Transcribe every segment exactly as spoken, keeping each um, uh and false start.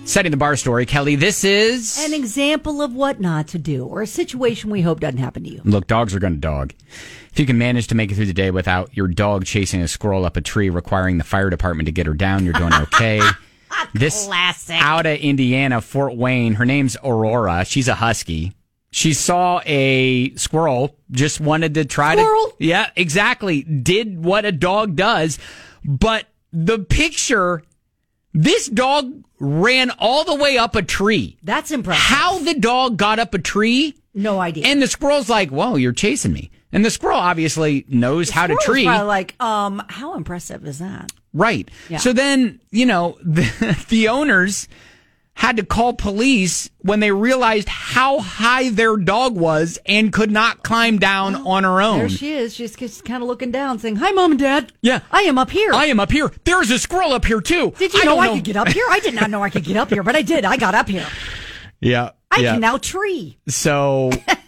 Setting the bar story, Kelly, this is... an example of what not to do, or a situation we hope doesn't happen to you. Look, dogs are going to dog. If you can manage to make it through the day without your dog chasing a squirrel up a tree, requiring the fire department to get her down, you're doing okay. This Classic. out of Indiana, Fort Wayne, her name's Aurora. She's a husky. She saw a squirrel, just wanted to try Squirrel? to... Yeah, exactly. Did what a dog does. But the picture, this dog ran all the way up a tree. That's impressive. How the dog got up a tree? No idea. And the squirrel's like, whoa, you're chasing me. And the squirrel obviously knows The how to squirrel's tree. probably like, um, how impressive is that? Right. Yeah. So then, you know, the, the owners had to call police when they realized how high their dog was and could not climb down well, on her own. There she is. She's just kind of looking down saying, hi, Mom and Dad. Yeah. I am up here. I am up here. There's a squirrel up here, too. Did you I know don't I could get up here? I did not know I could get up here, but I did. I got up here. Yeah. I yeah. can now tree. So,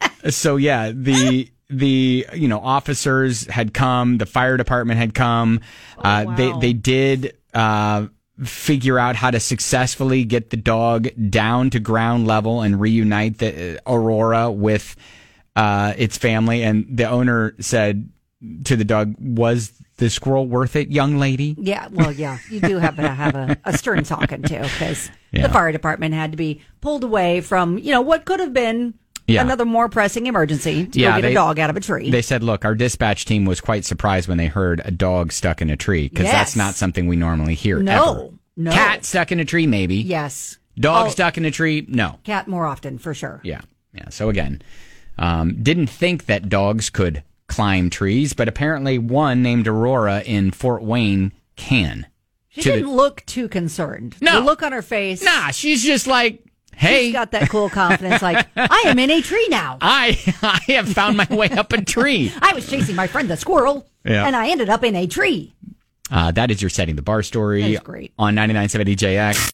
so yeah, the... The you know officers had come, the fire department had come. Oh, uh, wow. They they did uh, figure out how to successfully get the dog down to ground level and reunite the uh, Aurora with uh, its family. And the owner said to the dog, "Was the squirrel worth it, young lady?" Yeah, well, yeah, you do have to have a, a stern talking to, because Yeah. the fire department had to be pulled away from, you know, what could have been Yeah. another more pressing emergency to Yeah, go get they- a dog out of a tree. They said, look, our dispatch team was quite surprised when they heard a dog stuck in a tree, because that's Yes. not something we normally hear. No, ever. no. Cat stuck in a tree, maybe. yes. Dog Oh, stuck in a tree, no. Cat more often, for sure. Yeah, yeah. So again, um, didn't think that dogs could climb trees, but apparently one named Aurora in Fort Wayne can. She To the- didn't look too concerned. No. The look on her face. Nah, she's just like, hey, She's got that cool confidence, like, I am in a tree now. I I have found my way up a tree. I was chasing my friend the squirrel, Yeah. and I ended up in a tree. Uh, that is your Setting the Bar story That is great. on ninety-nine point seven D J X.